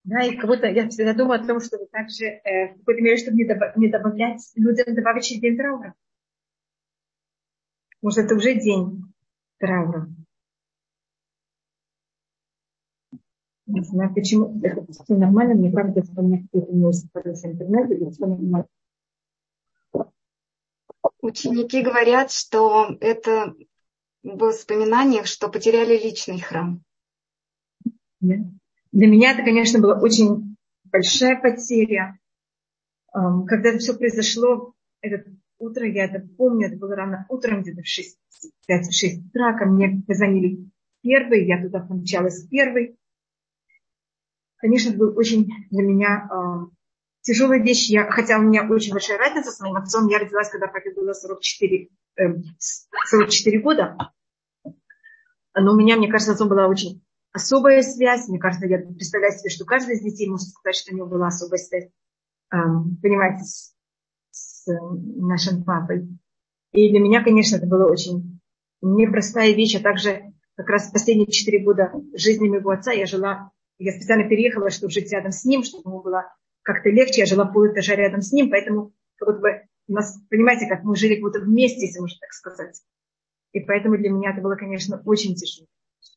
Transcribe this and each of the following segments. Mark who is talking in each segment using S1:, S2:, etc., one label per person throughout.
S1: Да, и как будто я всегда думаю о том, чтобы также в какой-то мере, чтобы не добавлять людям добавочный день траура. Может, это уже день траура. Не знаю, почему это все нормально. Мне кажется, что у меня какой-то не очень хороший интернет, или все нормально.
S2: Ученики говорят, что это в воспоминаниях, что потеряли личный храм.
S1: Нет. Для меня это, конечно, была очень большая потеря. Когда это все произошло, это утро, я это помню, это было рано утром, где-то в 5-6 утра, ко мне позвонили первый, я туда помчалась первой. Конечно, это был очень для меня тяжелая вещь. Хотя у меня очень большая разница с моим отцом. Я родилась, когда папе было 44 года. Но у меня, мне кажется, с отцом была очень особая связь. Мне кажется, я представляю себе, что каждый из детей может сказать, что у него была особая связь, понимаете, с нашим папой. И для меня, конечно, это было очень непростая вещь. А также как раз последние 4 года жизни моего отца я специально переехала, чтобы жить рядом с ним, чтобы ему было как-то легче. Я жила полэтажа рядом с ним, поэтому как будто бы у нас, понимаете, как мы жили как будто вместе, если можно так сказать. И поэтому для меня это было, конечно, очень тяжело.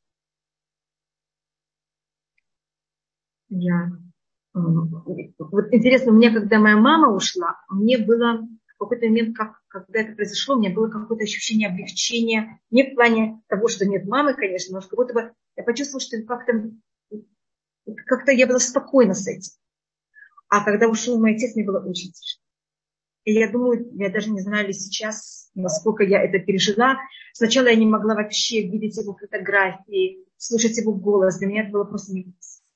S1: Вот интересно, у меня, когда моя мама ушла, мне было в какой-то момент, когда это произошло, у меня было какое-то ощущение облегчения. Не в плане того, что нет мамы, конечно, но как будто бы я почувствовала, что как-то я была спокойна с этим. А когда ушел мой отец, мне было очень тяжело. И я думаю, я даже не знаю ли сейчас, насколько я это пережила. Сначала я не могла вообще видеть его фотографии, слушать его голос. Для меня это было просто невозможно.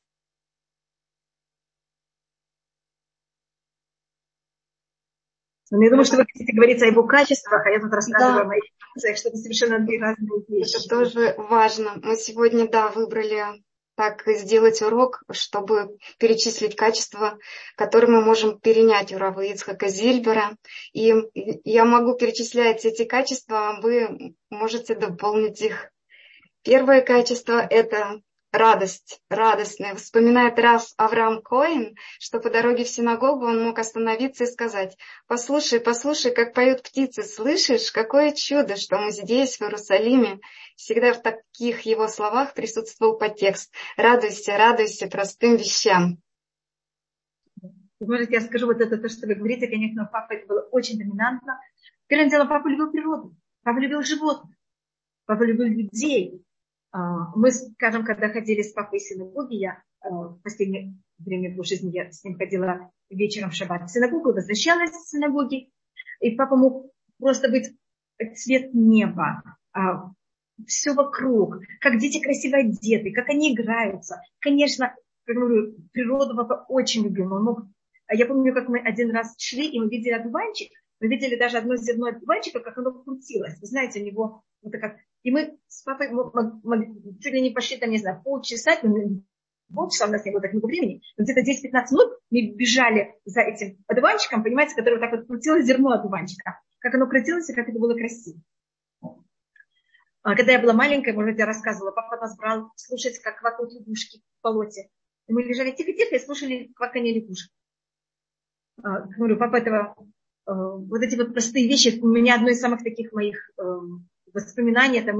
S1: Но я думаю, что вы хотите говорить о его качествах, а я тут рассказываю о моих качествах, что это совершенно две разные вещи.
S2: Это тоже важно. Мы сегодня, выбрали так сделать урок, чтобы перечислить качества, которые мы можем перенять у Рава Ицхака Зильбера. И я могу перечислять эти качества, а вы можете дополнить их. Первое качество – это радость, радостная. Вспоминает Рав Авраам Коэн, что по дороге в синагогу он мог остановиться и сказать: послушай, послушай, как поют птицы, слышишь, какое чудо, что мы здесь, в Иерусалиме. Всегда в таких его словах присутствовал подтекст: радуйся, радуйся простым вещам.
S1: Может, я скажу вот это, то, что вы говорите, конечно, папа это было очень доминантно. Первым делом, папа любил природу, папа любил животных, папа любил людей. Мы, скажем, когда ходили с папой в синагоге, я в последнее время его жизни я с ним ходила вечером в шаббат в синагогу, возвращалась из синагоги, и папа мог просто быть цвет неба, все вокруг, как дети красиво одеты, как они играются. Конечно, как говорю, природу папа очень любил. Он мог... Я помню, как мы один раз шли, и мы видели одуванчик, мы видели даже одно зерно одуванчика, как оно крутилось. Вы знаете, у него вот как... И мы с папой чуть ли не пошли, там, не знаю, полчаса, полчаса у нас не было так много времени, но где-то 10-15 минут мы бежали за этим одуванчиком, понимаете, который вот так вот крутилось зерно одуванчика. Как оно крутилось и как это было красиво. Когда я была маленькая, может быть, я рассказывала, папа нас брал слушать, как квакают лягушки в болоте. И мы лежали тихо-тихо и слушали кваканье лягушек. Говорю, папа этого... Вот эти вот простые вещи, у меня одно из самых таких моих воспоминаний, это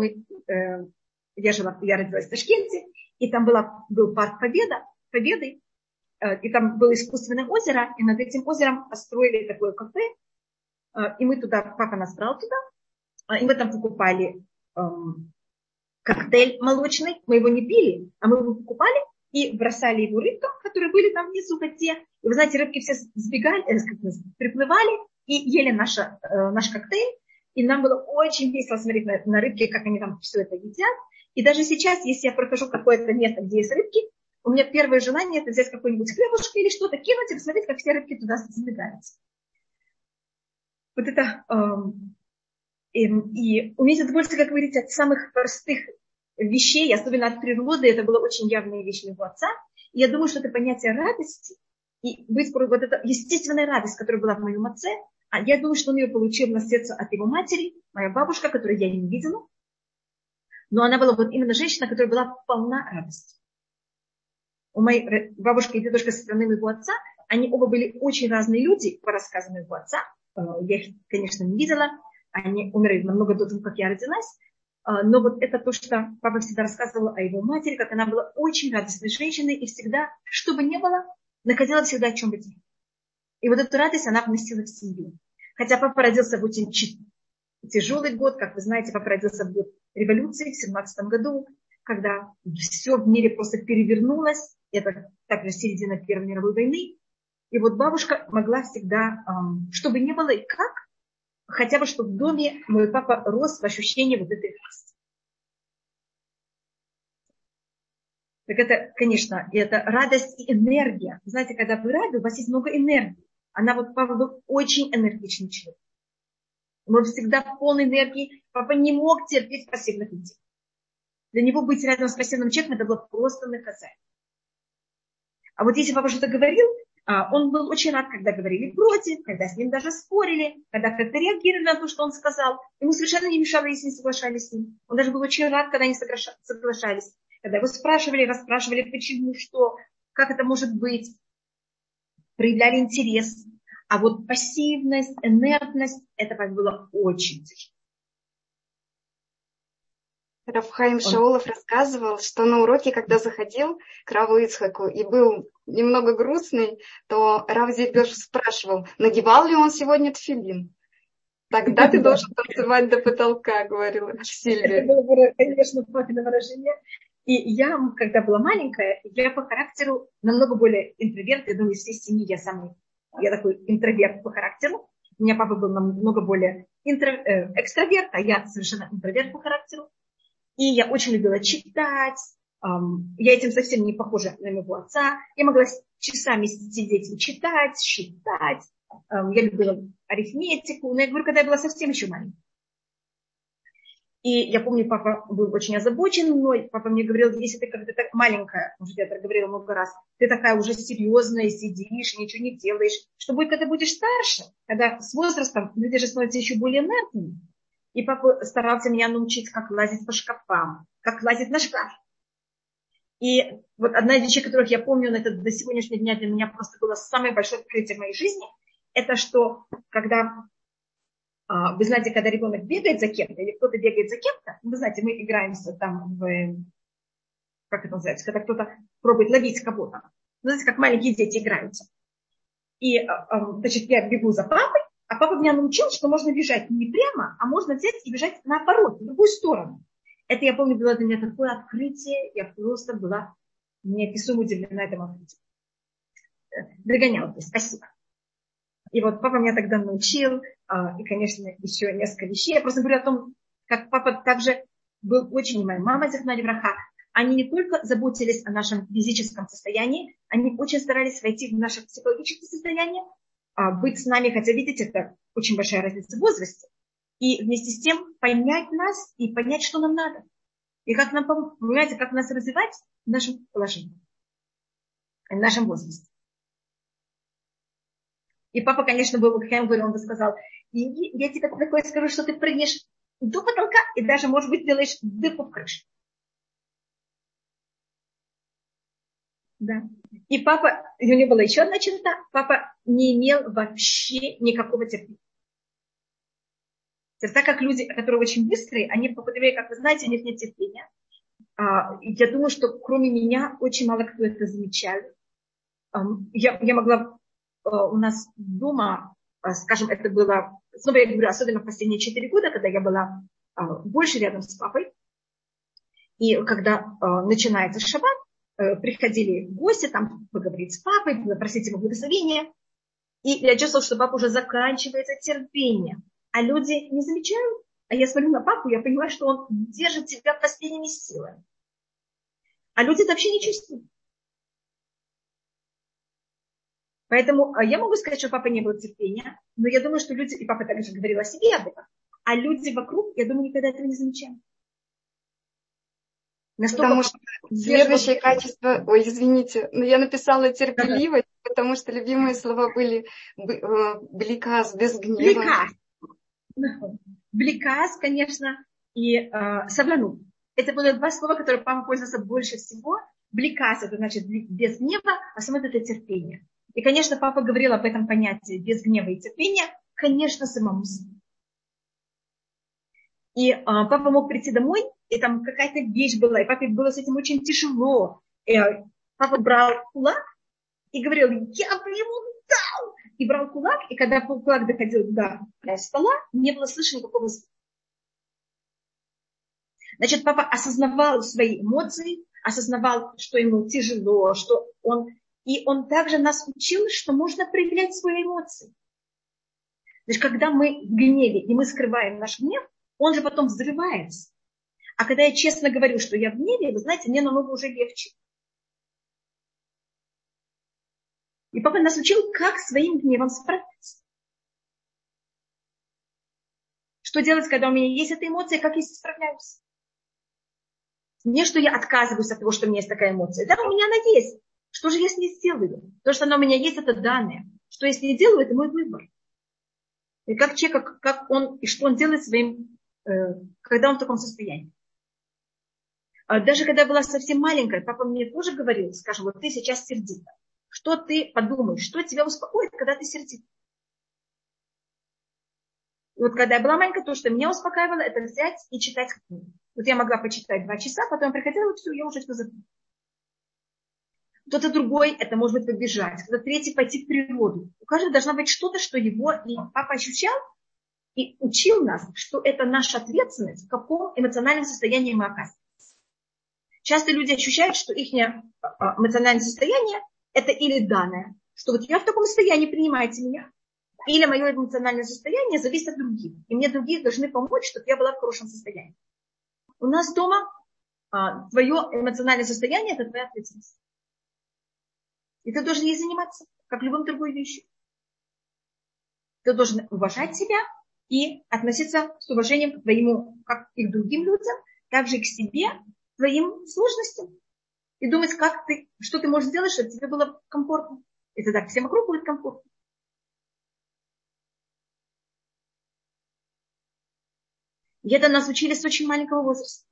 S1: я родилась в Ташкенте, и там был парк Победы, и там было искусственное озеро, и над этим озером построили такое кафе, и мы папа нас брал туда, и мы там покупали коктейль молочный, мы его не пили, а мы его покупали и бросали его рыбкам, которые были там внизу в воде. И вы знаете, рыбки все приплывали и ели наш коктейль. И нам было очень весело смотреть на рыбки, как они там все это едят. И даже сейчас, если я прохожу какое-то место, где есть рыбки, у меня первое желание это взять какой-нибудь хлебушек или что-то кинуть и посмотреть, как все рыбки туда забегаются. Вот это... И уметь удовольствие, как вы говорите, от самых простых вещей, особенно от природы, это была очень явная вещь моего отца. И я думаю, что это понятие радости, и вот эта естественная радость, которая была в моем отце, я думаю, что он ее получил в наследство от его матери, моя бабушка, которую я не видела. Но она была вот именно женщина, которая была полна радости. у моей бабушки и дедушка со стороны моего отца, они оба были очень разные люди, по рассказам моего отца. Я их, конечно, не видела. Они умерли намного до того, как я родилась. Но вот это то, что папа всегда рассказывал о его матери, как она была очень радостной женщиной и всегда, что бы ни было, находила всегда о чем быть. И вот эту радость она вносила в семью. Хотя папа родился в очень тяжелый год, как вы знаете, папа родился в год революции в 17 году, когда все в мире просто перевернулось. Это также середина Первой мировой войны. И вот бабушка могла всегда, что бы ни было и как, хотя бы, чтобы в доме мой папа рос в ощущении вот этой радости. Так это, конечно, это радость и энергия. Вы знаете, когда вы рады, у вас есть много энергии. Папа был очень энергичный человек. Он был всегда в полной энергии. Папа не мог терпеть пассивных людей. Для него быть рядом с пассивным человеком, это было просто наказание. А вот если папа что-то говорил, он был очень рад, когда говорили против, когда с ним даже спорили, когда как-то реагировали на то, что он сказал. Ему совершенно не мешало, если не соглашались с ним. Он даже был очень рад, когда они соглашались. Когда его спрашивали, расспрашивали, почему, что, как это может быть. Проявляли интерес. А вот пассивность, инертность, это было очень тяжело.
S2: Рав Хаим Шаулов рассказывал, что на уроке, когда заходил к Раву Ицхаку и был немного грустный, то Рав Зильбер спрашивал, надевал ли он сегодня тфилин. Тогда ты должен танцевать до потолка, говорил Сильвия.
S1: Это было, конечно, папино выражение. И я, когда была маленькая, я по характеру намного более интроверт. Я думаю, из всей семьи я такой интроверт по характеру. У меня папа был намного более экстраверт, а я совершенно интроверт по характеру. И я очень любила читать. Я этим совсем не похожа на моего отца. Я могла часами сидеть и читать, считать. Я любила арифметику. Но я говорю, когда я была совсем еще маленькая. И я помню, папа был очень озабочен мной. Папа мне говорил, если ты когда так маленькая, уже я так говорила много раз, ты такая уже серьезная, сидишь, ничего не делаешь. Что будет, когда будешь старше? Когда с возрастом люди же становятся еще более инертными. И папа старался меня научить, как лазить по шкафам, как лазить на шкаф. И вот одна из вещей, которых я помню, это до сегодняшнего дня для меня просто было самое большое открытие в моей жизни, это что, когда, вы знаете, когда ребенок бегает за кем-то, или кто-то бегает за кем-то, вы знаете, мы играемся там как это называется, когда кто-то пробует ловить кого-то. Знаете, как маленькие дети играются. И, значит, я бегу за папой, а папа меня научил, что можно бежать не прямо, а можно взять и бежать наоборот, в другую сторону. Это, я помню, было для меня такое открытие. Я просто была неописуемо удивлена этому открытию. Догоняла, то есть, спасибо. И вот папа меня тогда научил. И, конечно, еще несколько вещей. Я просто говорю о том, как папа также был очень, и моя мама, Зихна Левраха, они не только заботились о нашем физическом состоянии, они очень старались войти в наше психологическое состояние, быть с нами, хотя, видите, это очень большая разница в возрасте. И вместе с тем понять нас и понять, что нам надо. И как нам помочь, понимаете, как нас развивать в нашем положении, в нашем возрасте. И папа, конечно, был Хем, он бы сказал, я тебе такое скажу, что ты прыгнешь до потолка и даже, может быть, делаешь дырку в крыше. Да. И папа, у него была еще одна черта, папа не имел вообще никакого терпения. Так как люди, которые очень быстрые, они по пути, как вы знаете, у них нет терпения. Я думаю, что кроме меня очень мало кто это замечал. Я могла у нас дома, скажем, это было, снова я говорю, особенно в последние 4 года, когда я была больше рядом с папой. И когда начинается шаббат, приходили гости, там поговорить с папой, попросить его благословения. И я чувствовала, что папа уже заканчивается терпение. А люди не замечают. А я смотрю на папу, я понимаю, что он держит себя последними силами. А люди это вообще не чувствуют. Поэтому я могу сказать, что папа не было терпения, но я думаю, что люди, и папа также говорил о себе об этом, а люди вокруг, я думаю, никогда этого не замечают.
S2: Потому что следующее качество, ой, извините, но я написала терпеливость, потому что любимые слова были бликас, без гнева.
S1: Бликас, конечно, и савланут. Это были 2 слова, которые папа пользовался больше всего. Бликас, это значит без гнева, а самот это терпение. И, конечно, папа говорил об этом понятии без гнева и терпения, конечно, самому себе. И папа мог прийти домой, и там какая-то вещь была, и папе было с этим очень тяжело. И папа брал кулак и говорил, я бы ему дал. И брал кулак, и когда кулак доходил до стола, не было слышно никакого звука. Значит, папа осознавал свои эмоции, осознавал, что ему тяжело, что он... И он также нас учил, что можно проявлять свои эмоции. Значит, когда мы в гневе, и мы скрываем наш гнев, он же потом взрывается. А когда я честно говорю, что я в гневе, вы знаете, мне намного уже легче. И папа нас учил, как своим гневом справляться. Что делать, когда у меня есть эта эмоция, как я с ней справляюсь. Не, что я отказываюсь от того, что у меня есть такая эмоция. Да, у меня она есть. Что же я с ней сделаю? То, что она у меня есть, это данное. Что я с ней делаю, это мой выбор. И как человек, как он, и что он делает своим, когда он в таком состоянии. Даже когда я была совсем маленькая, папа мне тоже говорил, скажем, вот ты сейчас сердита. Что ты подумаешь, что тебя успокоит, когда ты сердита? И вот когда я была маленькая, то, что меня успокаивало, это взять и читать книгу. Вот я могла почитать 2 часа, потом приходила, и все, я уже все забыла. Кто-то другой, это может быть побежать, кто-то третий пойти в природу. У каждого должна быть что-то, что его и папа ощущал и учил нас, что это наша ответственность, в каком эмоциональном состоянии мы оказываемся. Часто люди ощущают, что их эмоциональное состояние это или данное, что вот я в таком состоянии, принимайте меня, или мое эмоциональное состояние зависит от других. И мне другие должны помочь, чтобы я была в хорошем состоянии. У нас дома твое эмоциональное состояние – это твоя ответственность. И ты должен ей заниматься, как любым другой вещью. Ты должен уважать себя и относиться с уважением к твоему, как и к другим людям, также и к себе, к твоим сложностям. И думать, что ты можешь сделать, чтобы тебе было комфортно. И тогда всем вокруг будет комфортно. И это нас учили с очень маленького возраста.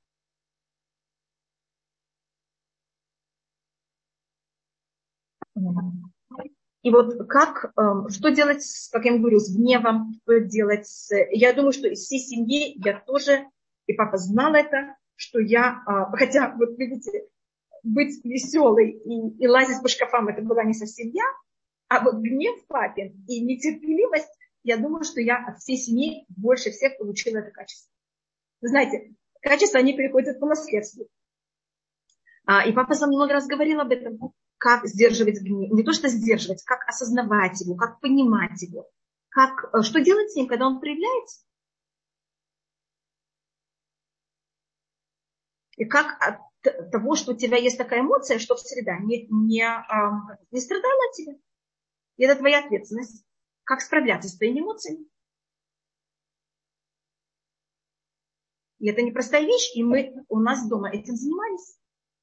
S1: И вот что делать, как я говорю, с гневом, что делать Я думаю, что из всей семьи я тоже, и папа знал это, что я, хотя, вот видите, быть веселой и лазить по шкафам, это была не совсем я, а вот гнев папин и нетерпеливость, я думаю, что я от всей семьи больше всех получила это качество. Вы знаете, качества, они приходят по наследству. И папа со мной много раз говорил об этом, как сдерживать гнев. Не то, что сдерживать, как осознавать его, как понимать его. Что делать с ним, когда он проявляется. И как от того, что у тебя есть такая эмоция, чтобы среда не страдала от тебя. И это твоя ответственность. Как справляться с твоими эмоциями. И это непростая вещь, и мы у нас дома этим занимались.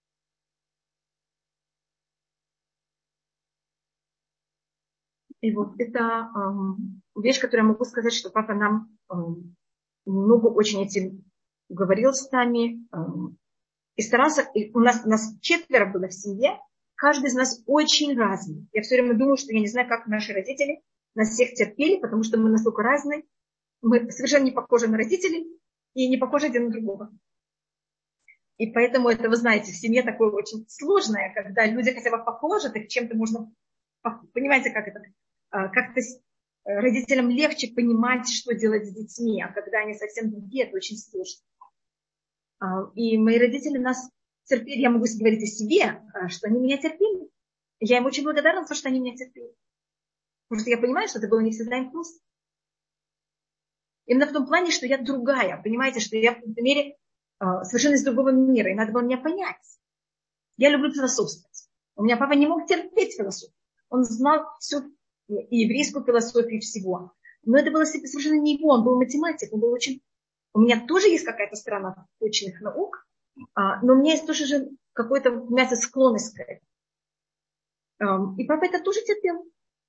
S1: И вот это вещь, которую я могу сказать, что папа нам много очень этим говорил с нами. И старался, и у нас 4 было в семье, каждый из нас очень разный. Я все время думаю, что я не знаю, как наши родители нас всех терпели, потому что мы настолько разные. Мы совершенно не похожи на родителей и не похожи один на другого. И поэтому это, вы знаете, в семье такое очень сложное, когда люди хотя бы похожи, так чем-то можно... Понимаете, как это? Как-то родителям легче понимать, что делать с детьми, а когда они совсем другие, это очень сложно. И мои родители нас терпели, я могу говорить о себе, что они меня терпели. Я им очень благодарна за то, что они меня терпели. Потому что я понимаю, что это было не всегда им просто. Именно в том плане, что я другая. Понимаете, что я в какой-то мере совершенно из другого мира. И надо было меня понять. Я люблю философствовать. У меня папа не мог терпеть философию. Он знал всю и еврейскую философию, и всего. Но это было совершенно не его. Он был математик. Он был очень... У меня тоже есть какая-то сторона точных наук, но у меня есть тоже же какой-то, у меня есть склонность к этому. И папа это тоже терпел.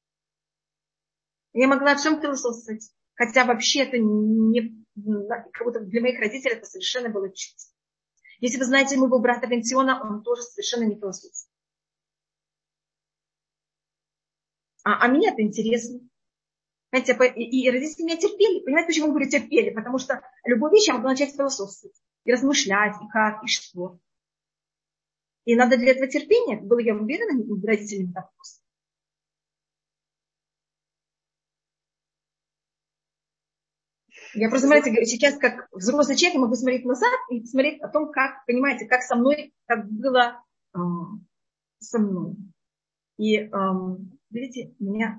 S1: Я могла о чем философствовать. Хотя вообще это не... Как будто для моих родителей это совершенно было чуть. Если вы знаете моего брата Бенциона, он тоже совершенно не философский. А мне это интересно. Знаете, и родители меня терпели. Понимаете, почему я говорю терпели? Потому что любую вещь я могу начать философствовать. И размышлять, и как, и что. И надо для этого терпения. Было, я уверена, родители не так просто. Я просто, знаете, сейчас как взрослый человек я могу смотреть назад и смотреть о том, как, понимаете, как со мной, как было со мной. И, видите,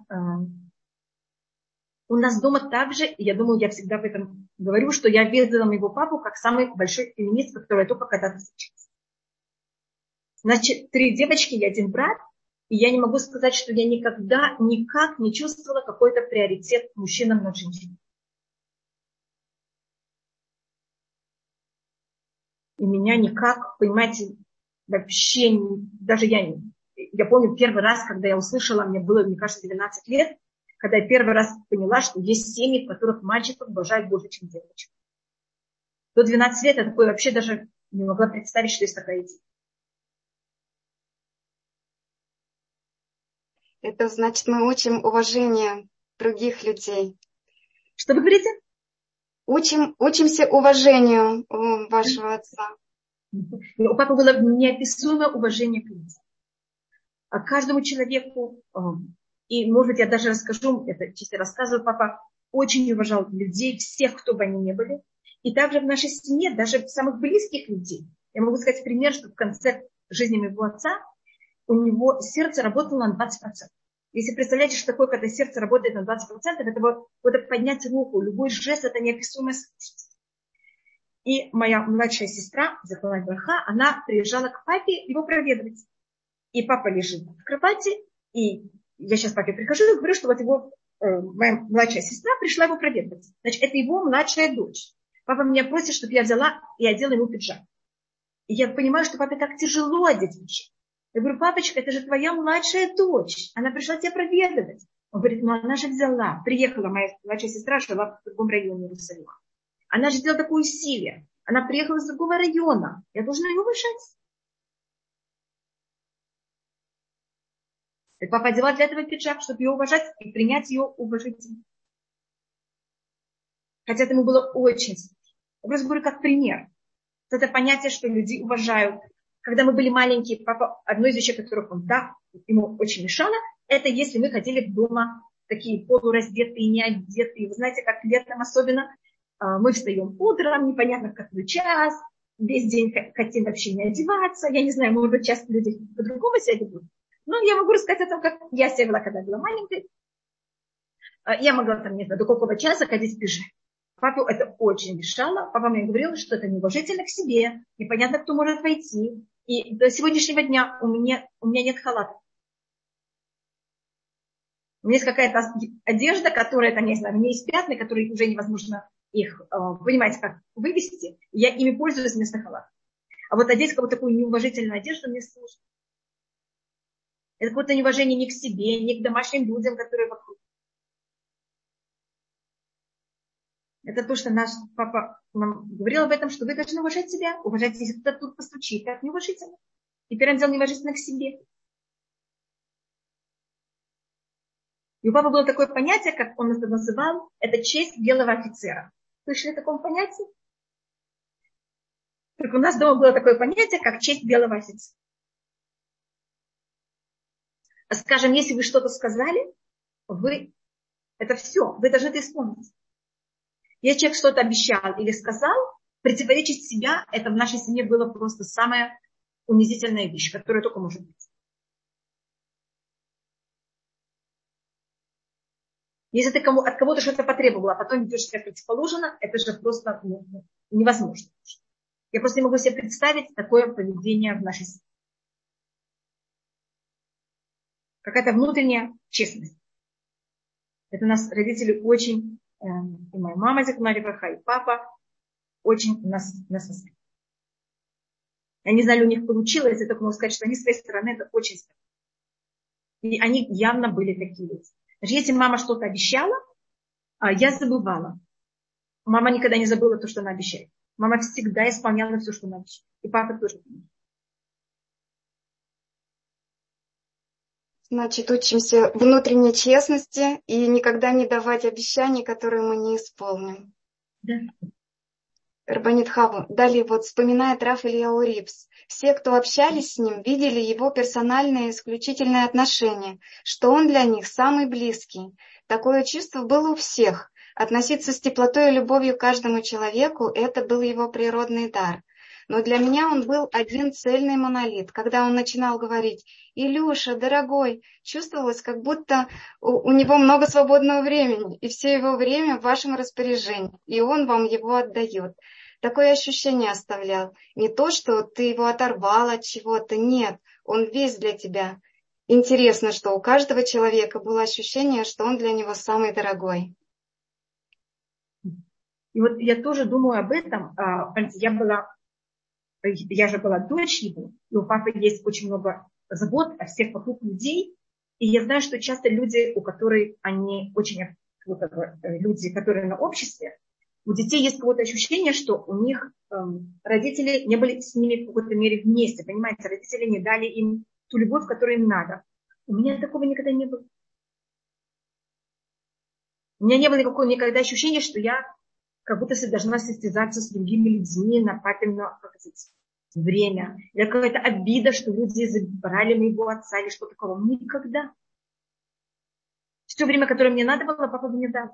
S1: у нас дома также, я думаю, я всегда об этом говорю, что я видела моего папу как самый большой феминист, который я только когда-то встречалась. Значит, 3 девочки и 1 брат, и я не могу сказать, что я никогда, никак не чувствовала какой-то приоритет мужчинам над женщинами. И меня никак, понимаете, вообще, даже я помню первый раз, когда я услышала, мне было, мне кажется, 12 лет, когда я первый раз поняла, что есть семьи, в которых мальчиков обожают больше, чем девочек. До 12 лет я такое вообще даже не могла представить, что есть такая идея.
S2: Это значит, мы учим уважение других людей.
S1: Что вы говорите?
S2: Учимся уважению вашего отца.
S1: У папы было неописуемое уважение к людям. А каждому человеку, и, может быть, я даже расскажу, это чисто рассказываю, папа очень уважал людей, всех, кто бы они ни были. И также в нашей семье, даже самых близких людей. Я могу сказать пример, что в конце жизни моего отца у него сердце работало на 20%. Если представляете, что такое, когда сердце работает на 20%, это вот поднять руку, любой жест, это неописуемое совершенство. И моя младшая сестра, Захвалай Браха, она приезжала к папе его проведывать. И папа лежит в кровати, и я сейчас папе прихожу и говорю, что вот его, моя младшая сестра пришла его проведывать. Значит, это его младшая дочь. Папа меня просит, чтобы я взяла и одела ему пиджак. И я понимаю, что папе так тяжело одеть пиджак. Я говорю, папочка, это же твоя младшая дочь. Она пришла тебя проведывать. Он говорит, ну она же взяла. Приехала моя младшая сестра, жила в другом районе Иерусалима. Она же сделала такое усилие. Она приехала из другого района. Я должна ее уважать. И папа одевал для этого пиджак, чтобы ее уважать и принять ее уважительно. Хотя это ему было очень сложно. Я просто говорю как пример. Это понятие, что люди уважают. Когда мы были маленькие, папа, одно из вещей, которых он, да, ему очень мешало, это если мы ходили дома такие полураздетые, неодетые. Вы знаете, как летом особенно, мы встаем утром, непонятно в какой час, весь день хотим вообще не одеваться. Я не знаю, может быть, часто люди по-другому себя ведут. Но я могу рассказать о том, как я себя вела, когда была маленькой. Я могла там, не знаю, до какого часа ходить в пижаме. Папе это очень мешало. Папа мне говорил, что это неуважительно к себе. Непонятно, кто может войти. И до сегодняшнего дня у меня нет халата. У меня есть какая-то одежда, которая, там, не знаю, у меня есть пятна, которые уже невозможно их, понимаете, как вывести. Я ими пользуюсь вместо халата. А вот одеть какую-то такую неуважительную одежду мне сложно. Это какое-то неуважение ни к себе, ни к домашним людям, которые вокруг. Это то, что наш папа нам говорил об этом, что вы должны уважать себя. Уважать, если кто-то тут постучит, так неуважительно. Теперь он делал неуважительно к себе. И у папы было такое понятие, как он это называл, это честь белого офицера. Слышали о таком понятии? Так у нас дома было такое понятие, как честь белого офицера. Скажем, если вы что-то сказали, это все, вы должны это исполнить. Если человек что-то обещал или сказал, противоречить себя, это в нашей семье было просто самая унизительная вещь, которая только может быть. Если ты от кого-то что-то потребовала, а потом ведешь себя противоположно, это же просто невозможно. Я просто не могу себе представить такое поведение в нашей семье. Какая-то внутренняя честность. Это нас родители очень, и моя мама, Захмари Браха, и папа очень нас воспитали. Я не знаю, у них получилось, я только могу сказать, что они с своей стороны это очень старались. И они явно были такие люди. Значит, если мама что-то обещала, я забывала. Мама никогда не забыла то, что она обещает. Мама всегда исполняла все, что надо. И папа тоже.
S2: Значит, учимся внутренней честности и никогда не давать обещаний, которые мы не исполним.
S1: Да.
S2: Рабанит Хава. Далее вот вспоминает Раф Ильяу Рипс. Все, кто общались с ним, видели его персональное исключительное отношение, что он для них самый близкий. Такое чувство было у всех. Относиться с теплотой и любовью к каждому человеку – это был его природный дар. Но для меня он был один цельный монолит. Когда он начинал говорить «Илюша, дорогой», чувствовалось, как будто у него много свободного времени, и все его время в вашем распоряжении, и он вам его отдает. Такое ощущение оставлял. Не то, что ты его оторвал от чего-то, нет, он весь для тебя. Интересно, что у каждого человека было ощущение, что он для него самый дорогой.
S1: И вот я тоже думаю об этом. Я же была дочь его, и у папы есть очень много забот о всех вокруг людей. И я знаю, что часто люди, у которых они очень, люди, которые на обществе, у детей есть какое-то ощущение, что у них родители не были с ними в какой-то мере вместе. Понимаете, родители не дали им ту любовь, которую им надо. У меня такого никогда не было. У меня не было никогда ощущения, что я как будто должна состязаться с другими людьми на папино время. Или какая-то обида, что люди забрали моего отца или что-то такого. Никогда. Все время, которое мне надо было, папа мне дал.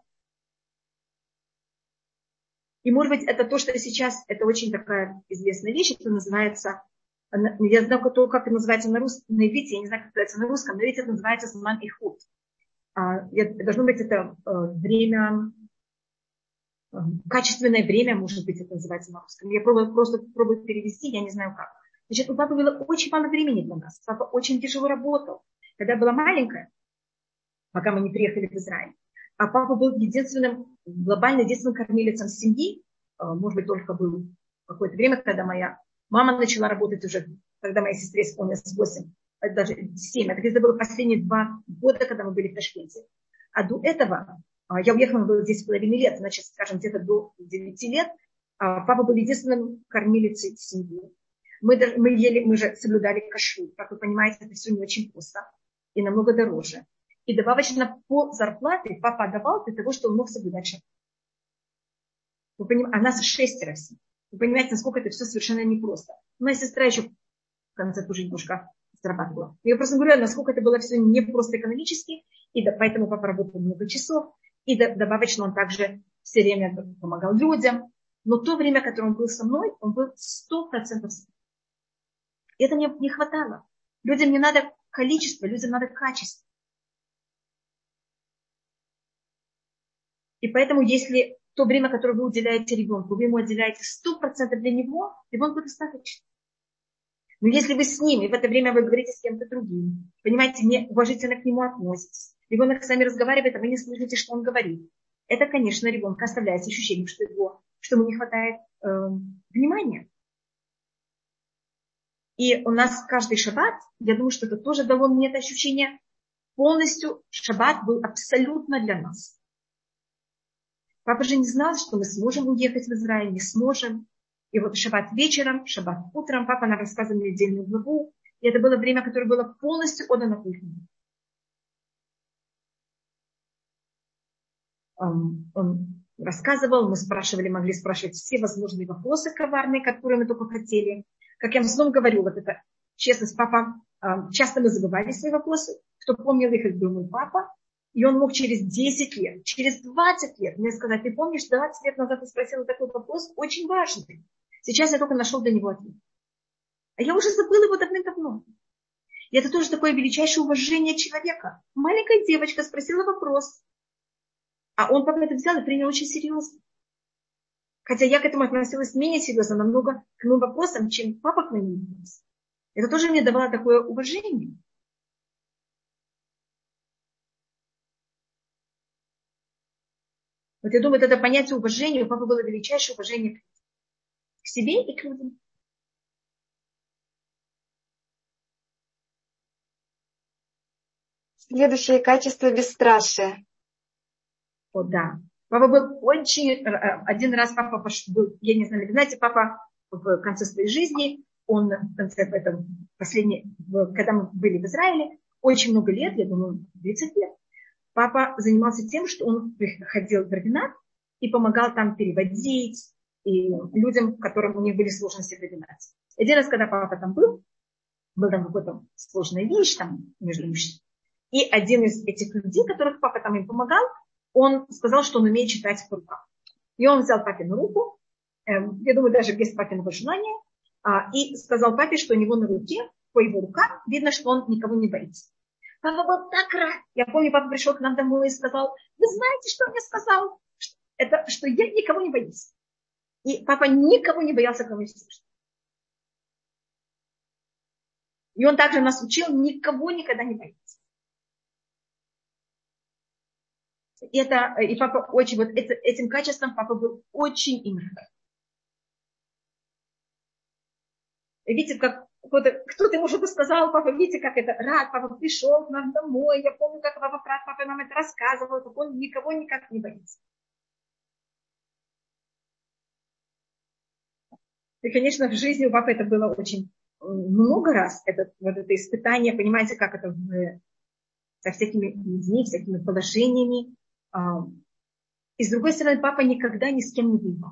S1: И, может быть, это то, что сейчас, это очень такая известная вещь, это называется, я знаю, как это называется на русском, на иврите, я не знаю, как это называется на русском, но ведь это называется зман и худ. Должно быть это время, качественное время, может быть, это называется на русском. Я просто пробую перевести, я не знаю как. Значит, у папы было очень мало времени для нас. Папа очень тяжело работал. Когда я была маленькая, пока мы не приехали в Израиль, а папа был глобально единственным кормилицем семьи. Может быть, только был какое-то время, когда моя мама начала работать уже, когда моей сестре исполнилось 8, даже 7. Это было последние 2 года, когда мы были в Ташкенте. А до этого я уехала, было 10,5 лет, значит, скажем, где-то до 9 лет. Папа был единственным кормилицей семьи. Мы же соблюдали кашрут. Как вы понимаете, это все не очень просто и намного дороже. И добавочно по зарплате папа давал для того, чтобы он мог соблюдать шаббат. Вы понимаете, а нас 6 всего. Вы понимаете, насколько это все совершенно непросто. Моя сестра еще в конце тоже немножко зарабатывала. Я просто говорю, насколько это было все непросто экономически, и поэтому папа работал много часов, и добавочно он также все время помогал людям. Но то время, которое он был со мной, он был 100% со мной. И это мне не хватало. Людям не надо количество, людям надо качество. И поэтому, если то время, которое вы уделяете ребенку, вы ему уделяете 100% для него, ребенку достаточно. Но если вы с ним, и в это время вы говорите с кем-то другим, понимаете, неуважительно к нему относитесь, ребенок с вами разговаривает, а вы не слышите, что он говорит, это, конечно, ребенка оставляет ощущение, что ему не хватает внимания. И у нас каждый шаббат, я думаю, что это тоже дало мне это ощущение, полностью шаббат был абсолютно для нас. Папа же не знал, что мы сможем уехать в Израиль, не сможем. И вот шаббат вечером, шаббат утром, папа нам рассказывал недельную главу. И это было время, которое было полностью отдано кухне. Он рассказывал, мы могли спрашивать все возможные вопросы коварные, которые мы только хотели. Как я в основном говорю, вот это честность, папа, часто мы забывали свои вопросы. Кто помнил их, это был мой папа. И он мог через 10 лет, через 20 лет мне сказать, ты помнишь, 20 лет назад ты спросила такой вопрос, очень важный. Сейчас я только нашел для него ответ. А я уже забыла его давным-давно. И это тоже такое величайшее уважение человека. Маленькая девочка спросила вопрос, а он пока это взял и принял очень серьезно. Хотя я к этому относилась менее серьезно, намного к моим вопросам, чем папа к моим вопросам. Это тоже мне давало такое уважение. Вот я думаю, это понятие уважения, у папы было величайшее уважение к себе и к людям.
S2: Следующее качество — бесстрашие.
S1: О, да. Папа был очень... Один раз папа был, я не знаю, вы знаете, папа в конце своей жизни, он в конце когда мы были в Израиле, очень много лет, я думаю, 30 лет, папа занимался тем, что он приходил в раввинат и помогал там переводить и людям, которым у них были сложности в раввинате. Один раз, когда папа там был там какая-то сложная вещь там между мужчинами. И один из этих людей, которых папа там им помогал, он сказал, что он умеет читать по рукам. И он взял папину руку, я думаю, даже без папиного желания, и сказал папе, что у него на руке, по его рукам, видно, что он никого не боится. Папа был так рад. Я помню, папа пришел к нам домой и сказал: вы знаете, что он мне сказал? Что я никого не боюсь. И папа никого не боялся, кого не слышал. И он также нас учил никого никогда не бояться. И папа очень, этим качеством папа был очень им рад. Видите, как кто-то ему что-то сказал, папа, видите, как это рад, папа пришел к нам домой, я помню, как папа нам это рассказывал, как он никого никак не боится. И, конечно, в жизни у папы это было очень много раз, это испытание, понимаете, как это со всякими людьми, всякими положениями. И с другой стороны, папа никогда ни с кем не воевал.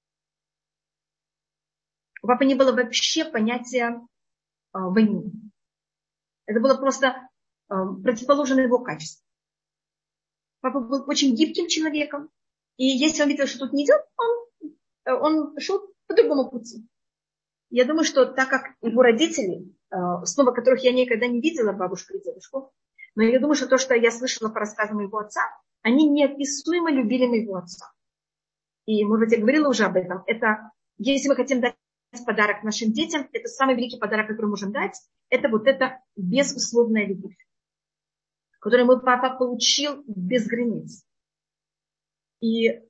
S1: У папы не было вообще понятия войны. Это было просто противоположное его качеству. Папа был очень гибким человеком. И если он видел, что тут не идет, он шел по другому пути. Я думаю, что так как его родители, снова которых я никогда не видела, бабушку и дедушку, но я думаю, что то, что я слышала по рассказам его отца, они неописуемо любили моего отца. И, может быть, я говорила уже об этом. Это, если мы хотим дать подарок нашим детям, это самый великий подарок, который мы можем дать. Это эта безусловная любовь, которую мой папа получил без границ. И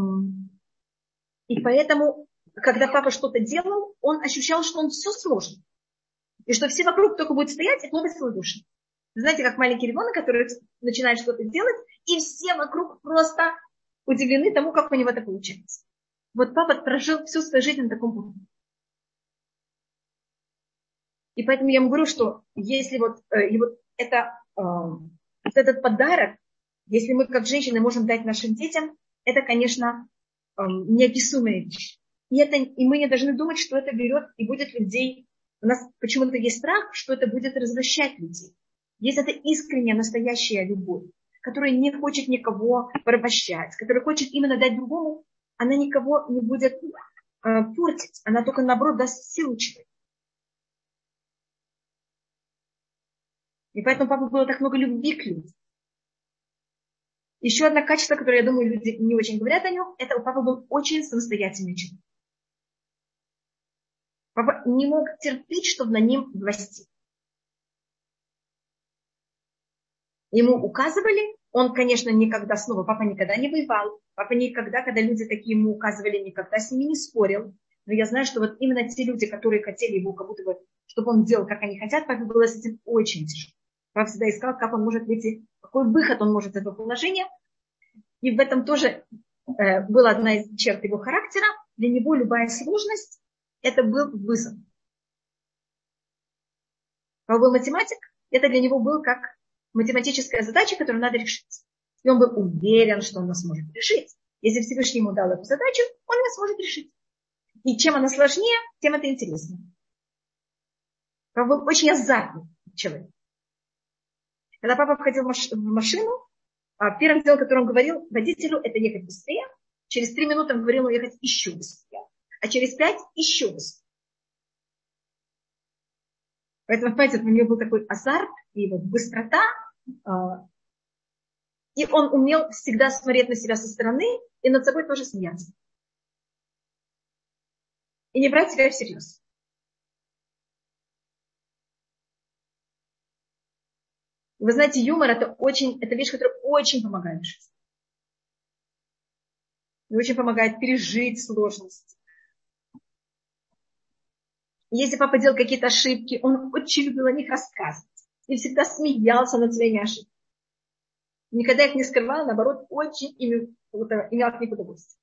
S1: поэтому, когда папа что-то делал, он ощущал, что он все сможет. И что все вокруг только будут стоять и хлопать в ладоши. Знаете, как маленький ребенок, который начинает что-то делать, и все вокруг просто удивлены тому, как у него это получается. Вот папа прожил всю свою жизнь на таком уровне. И поэтому я ему говорю, что если этот подарок, если мы как женщины можем дать нашим детям, это, конечно, неописуемая вещь. И мы не должны думать, что это берет и будет людей. У нас почему-то есть страх, что это будет развращать людей. Если это искренняя, настоящая любовь, которая не хочет никого порабощать, которая хочет именно дать другому, она никого не будет портить. Она только, наоборот, даст силу человеку. И поэтому папа было так много любви к людям. Еще одно качество, которое, я думаю, люди не очень говорят о нем, это у папы был очень самостоятельный человек. Папа не мог терпеть, чтобы на ним власти. Ему указывали, он, конечно, папа никогда не воевал, папа никогда, когда люди такие ему указывали, никогда с ними не спорил. Но я знаю, что именно те люди, которые хотели его, как будто бы, чтобы он делал, как они хотят, папе было с этим очень тяжело. Папа всегда искал, как он может выйти, какой выход он может из этого положения. И в этом тоже была одна из черт его характера. Для него любая сложность – это был вызов. Папа был математик, это для него был как математическая задача, которую надо решить. И он был уверен, что он ее сможет решить. Если Всевышний ему дал эту задачу, он ее сможет решить. И чем она сложнее, тем это интереснее. Папа был очень азартный человек. Когда папа входил в машину, первым делом, которое он говорил водителю, это ехать быстрее. Через 3 минуты он говорил ехать еще быстрее. А через 5 еще быстрее. Поэтому, понимаете, у него был такой азарт и быстрота. И он умел всегда смотреть на себя со стороны и над собой тоже смеяться. И не брать себя всерьез. Вы знаете, юмор это вещь, которая очень помогает в жизни. И очень помогает пережить сложности. Если папа делал какие-то ошибки, он очень любил о них рассказывать. И всегда смеялся над своими ошибками. Никогда их не скрывал, наоборот, очень имел от них удовольствие.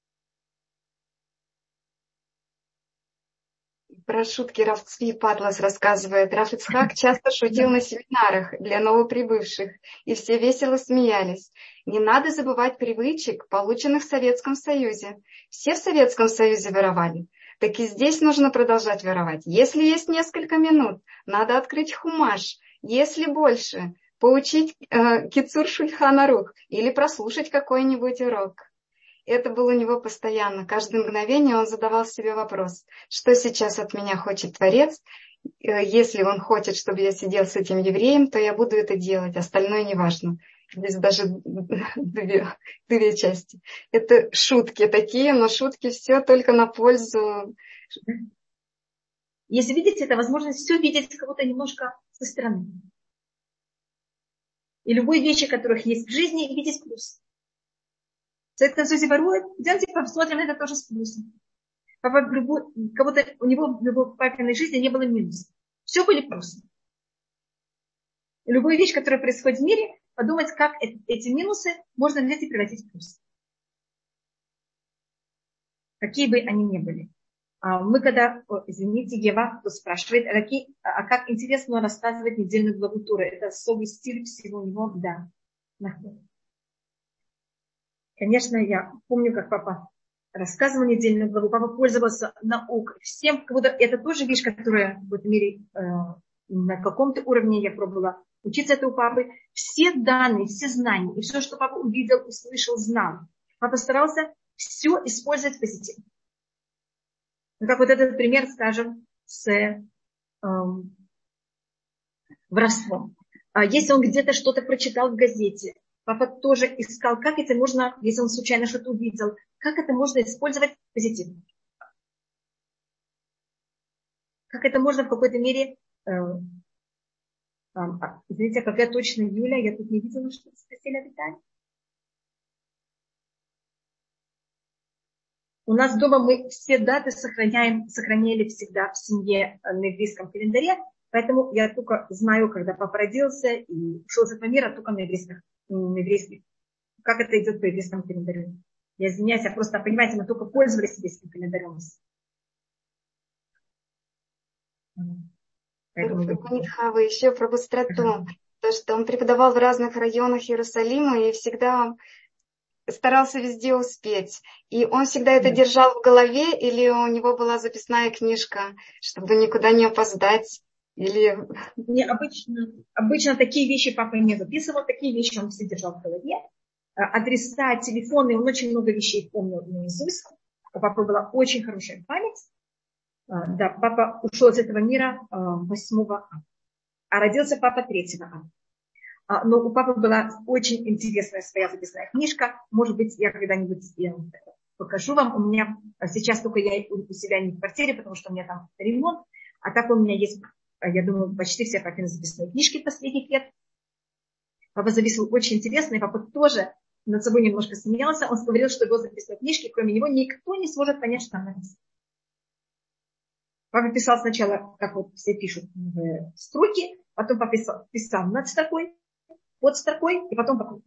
S2: Про шутки Рав Цви Патлас рассказывает. Рав Ицхак часто шутил на семинарах для новоприбывших, и все весело смеялись. Не надо забывать привычек, полученных в Советском Союзе. Все в Советском Союзе воровали. Так и здесь нужно продолжать воровать. Если есть несколько минут, надо открыть хумаш. Если больше, поучить Кицур Шульхан Арух или прослушать какой-нибудь урок. Это было у него постоянно. Каждое мгновение он задавал себе вопрос, что сейчас от меня хочет Творец. Если он хочет, чтобы я сидел с этим евреем, то я буду это делать. Остальное не важно. Здесь даже две части. Это шутки такие, но шутки все только на пользу.
S1: Если видите, это возможность все видеть кого-то немножко со стороны. И любые вещи, которых есть в жизни, видеть плюс. В Советском Союзе воруют, идемте посмотрим на это тоже с плюсом. Папа, у него в любой папиной жизни не было минусов. Все были плюсы. Любую вещь, которая происходит в мире, подумать, как эти минусы можно взять и превратить в плюс. Какие бы они ни были. Мы когда, извините, Ева спрашивает, а как интересно он рассказывает недельную главу Торы. Это особый стиль всего него, да. Конечно, я помню, как папа рассказывал недельную главу, папа пользовался наукой. Всем, это тоже вещь, которая в этом мире на каком-то уровне я пробовала учиться это у папы. Все данные, все знания, и все, что папа увидел, услышал, знал. Папа старался все использовать позитивно. Ну, как вот этот пример, скажем, с воровством. Если он где-то что-то прочитал в газете, папа тоже искал, как это можно, если он случайно что-то увидел, как это можно использовать позитивно. Как это можно в какой-то мере... Извините, какая точно Юля? Я тут не видела, что спросили о детали. У нас дома мы все даты сохраняли всегда в семье на еврейском календаре, поэтому я только знаю, когда папа родился и ушел из этого мира, только на еврейских. Как это идет по еврейскому календарю. Я извиняюсь, я просто, понимаете, мы только пользовались еврейским календарем.
S2: Хава еще про быстроту. То, что он преподавал в разных районах Иерусалима и всегда старался везде успеть. И он всегда это держал в голове, или у него была записная книжка, чтобы никуда не опоздать. Или...
S1: Не, обычно такие вещи папа не записывал, такие вещи он все держал в голове. Адреса, телефоны, он очень много вещей помнил наизусть. У папы была очень хорошая память. Да, папа ушел из этого мира 8-го, а родился папа 3-го. Но у папы была очень интересная своя записная книжка. Может быть, я когда-нибудь покажу вам. У меня сейчас только я у себя не в квартире, потому что у меня там ремонт. А так у меня есть, я думаю, почти все папины записные книжки последних лет. Папа записывал очень интересно, и папа тоже над собой немножко смеялся. Он говорил, что его записной книжки, кроме него, никто не сможет понять, что там написано. Папа писал сначала, как вот все пишут в строке, потом папа писал над строкой, под строкой, и потом потом.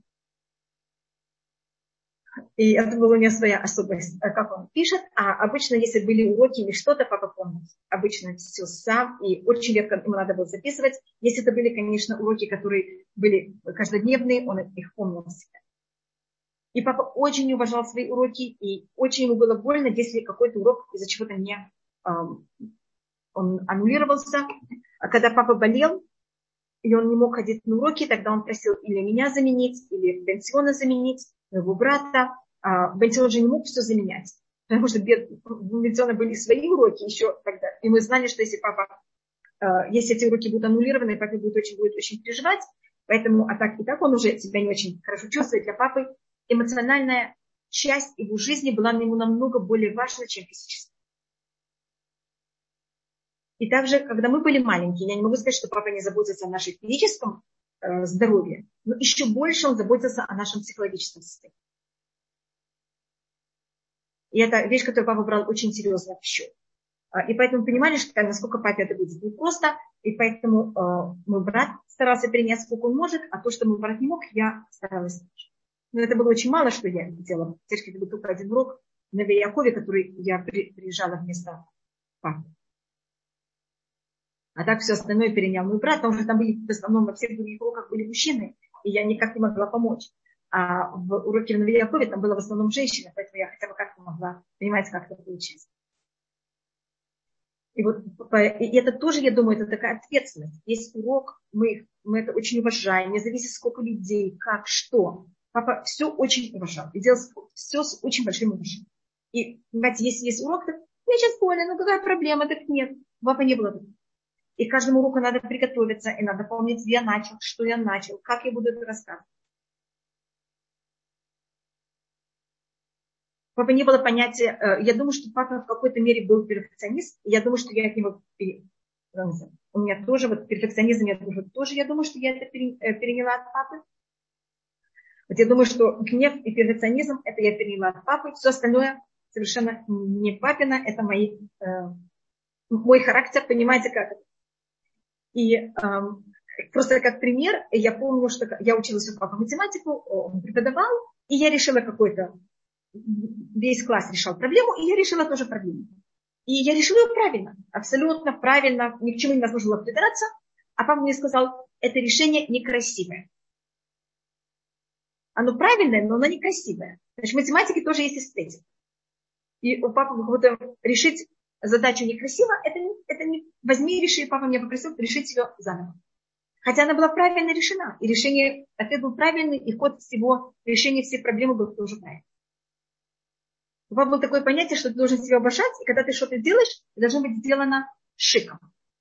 S1: И это была у него своя особенность, как он пишет. А обычно, если были уроки или что-то, папа помнит. Обычно все сам, и очень редко ему надо было записывать. Если это были, конечно, уроки, которые были каждодневные, он их помнил всегда. И папа очень уважал свои уроки, и очень ему было больно, если какой-то урок из-за чего-то он аннулировался. А когда папа болел, и он не мог ходить на уроки, тогда он просил или меня заменить, или Бенсиона заменить, моего брата. Бенсион же не мог все заменять, потому что у Бенсиона были свои уроки еще тогда. И мы знали, что если эти уроки будут аннулированы, папа будет очень переживать. Поэтому, а так и так он уже себя не очень хорошо чувствует. Для папы эмоциональная часть его жизни была ему намного более важна, чем физическая. И также, когда мы были маленькие, я не могу сказать, что папа не заботится о нашем физическом здоровье, но еще больше он заботится о нашем психологическом состоянии. И это вещь, которую папа брал очень серьезно в счет. И поэтому понимали, что насколько папе это будет непросто. И поэтому мой брат старался перенять, сколько он может, а то, что мой брат не мог, я старалась тоже. Но это было очень мало, что я делала. Теперь это был только один урок на Якове, который я приезжала вместо папы. А так все остальное перенял мой брат, потому что там были, в основном во всех других уроках были мужчины, и я никак не могла помочь. А в уроке на Якове там была в основном женщина, поэтому я хотя бы как-то могла понимать, как это получилось. И вот и это тоже, я думаю, это такая ответственность. Есть урок, мы это очень уважаем, не зависит сколько людей, как, что. Папа все очень уважал и делал все с очень большим уважением. И, понимаете, если есть урок, так я сейчас болен, ну какая проблема, так нет. Папа не было. И к каждому уроку надо приготовиться, и надо помнить, где я начал, что я начал, как я буду это рассказывать. Папа не было понятия, я думаю, что папа в какой-то мере был перфекционист, и я думаю, что я от него, у меня тоже, вот перфекционизм, я думаю, что я это переняла от папы. Вот я думаю, что гнев и перфекционизм, это я переняла от папы, все остальное совершенно не папина, это мой характер, понимаете, как это. И просто как пример, я помню, что я училась у папы математику, он преподавал, и я решила весь класс решал проблему, и я решила тоже проблему. И я решила ее правильно, абсолютно правильно, ни к чему не возможно было придраться, а папа мне сказал, это решение некрасивое. Оно правильное, но оно некрасивое. Значит, в математике тоже есть эстетика. И у папы как-то решить задачу некрасиво, это не возьми и реши, папа меня попросил решить ее заново. Хотя она была правильно решена, и ответ был правильный, и ход всего решения всех проблем был тоже правильный. У папы было такое понятие, что ты должен себя обожать, и когда ты что-то делаешь, это должно быть сделано шиком.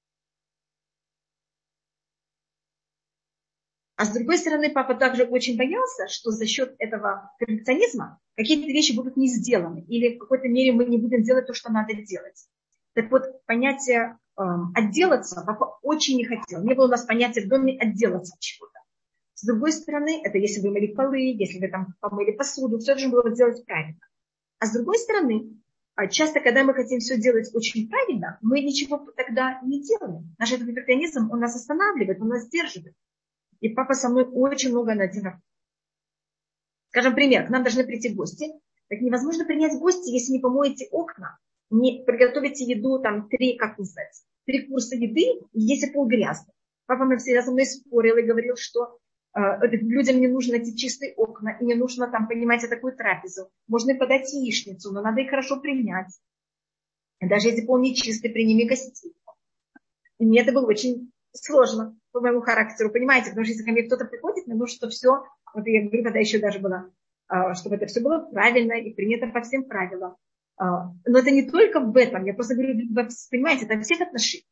S1: А с другой стороны, папа также очень боялся, что за счет этого перфекционизма какие-то вещи будут не сделаны, или в какой-то мере мы не будем делать то, что надо делать. Так вот, понятие отделаться папа очень не хотел. Не было у нас понятия в доме отделаться от чего-то. С другой стороны, это если вы мыли полы, если вы там помыли посуду, все должно было сделать правильно. А с другой стороны, часто, когда мы хотим все делать очень правильно, мы ничего тогда не делаем. Наш этот перфекционизм, он нас останавливает, он нас сдерживает. И папа со мной очень много на один раз. Скажем, пример. К нам должны прийти гости. Так невозможно принять гости, если не помоете окна, не приготовите еду, там, 3 курса еды, если пол грязный. Папа всегда со мной спорил и говорил, что людям не нужно эти чистые окна, и не нужно там, понимаете, такую трапезу. Можно и подать яичницу, но надо их хорошо принять. И даже если пол не чистый, приними гостей. И мне это было очень сложно по моему характеру, понимаете, потому что если ко мне кто-то приходит, мне нужно, чтобы все, вот я говорю, когда еще даже было, чтобы это все было правильно и принято по всем правилам. Но это не только в этом, я просто говорю, понимаете, это во всех отношениях.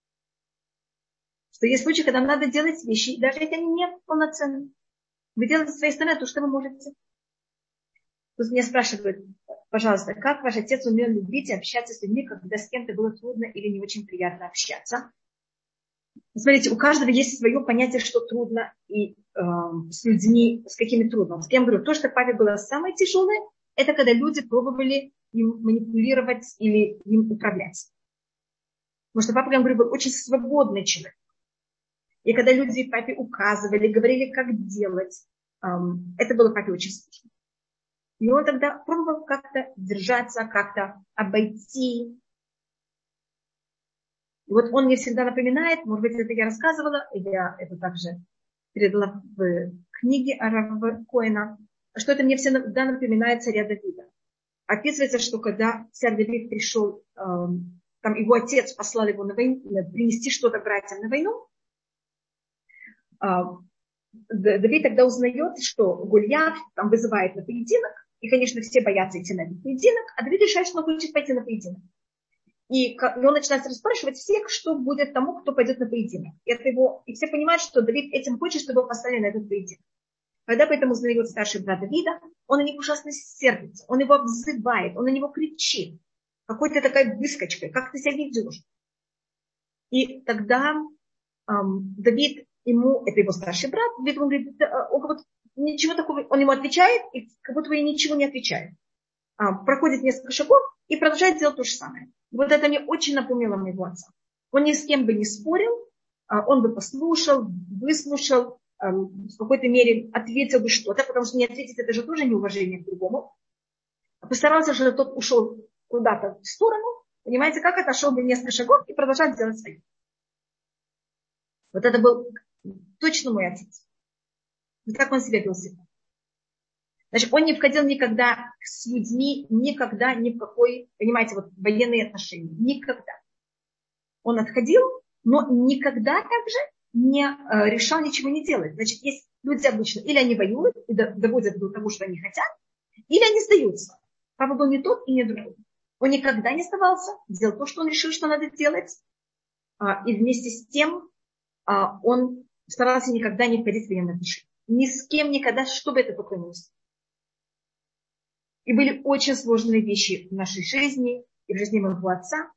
S1: Что есть случаи, когда надо делать вещи, даже если они не полноценные. Вы делаете со своей стороны то, что вы можете. Тут меня спрашивают, пожалуйста, как ваш отец умел любить и общаться с людьми, когда с кем-то было трудно или не очень приятно общаться? Смотрите, у каждого есть свое понятие, что трудно, и с людьми, с какими трудно. Я говорю, то, что папе было самое тяжелое, это когда люди пробовали им манипулировать или им управлять. Потому что папа, я говорю, был очень свободный человек. И когда люди папе указывали, говорили, как делать, это было папе очень сложно. И он тогда пробовал как-то держаться, как-то обойти. И вот он мне всегда напоминает, может быть, это я рассказывала, я это также передала в книге Рава Коэна, что это мне всегда напоминает царя Давида. Описывается, что когда царь Давид пришел, там его отец послал его на войну, принести что-то братьям на войну, Давид тогда узнает, что Гольят там вызывает на поединок, и, конечно, все боятся идти на поединок, а Давид решает, что он хочет пойти на поединок. И он начинает расспрашивать всех, что будет тому, кто пойдет на поединок. И все понимают, что Давид этим хочет, чтобы его поставили на этот поединок. Когда поэтому узнает старший брат Давида, он на него ужасно сердится, он его обзывает, он на него кричит. Какой ты такая выскочка, как ты себя ведешь? И тогда Давид ему, это его старший брат, Давид, он говорит, ничего такого, он ему отвечает, и как будто бы ничего не отвечает. Проходит несколько шагов и продолжает делать то же самое. Вот это мне очень напомнило моего отца. Он ни с кем бы не спорил, он бы послушал, выслушал, в какой-то мере ответил бы что-то, потому что не ответить это же тоже неуважение к другому. Постарался, чтобы тот ушел куда-то в сторону, понимаете, как отошел бы несколько шагов и продолжал делать свои. Вот это был точно мой отец. Вот как он себя вел всегда. Значит, он не входил никогда с людьми, никогда ни в какой, понимаете, вот военные отношения. Никогда. Он отходил, но никогда также не решал ничего не делать. Значит, есть люди обычно, или они воюют и доводят до того, что они хотят, или они сдаются. Папа был не тот и не другой. Он никогда не сдавался, делал то, что он решил, что надо делать. И вместе с тем он старался никогда не входить в военные отношения. Ни с кем никогда, что бы это такое ни было. И были очень сложные вещи в нашей жизни и в жизни моего отца.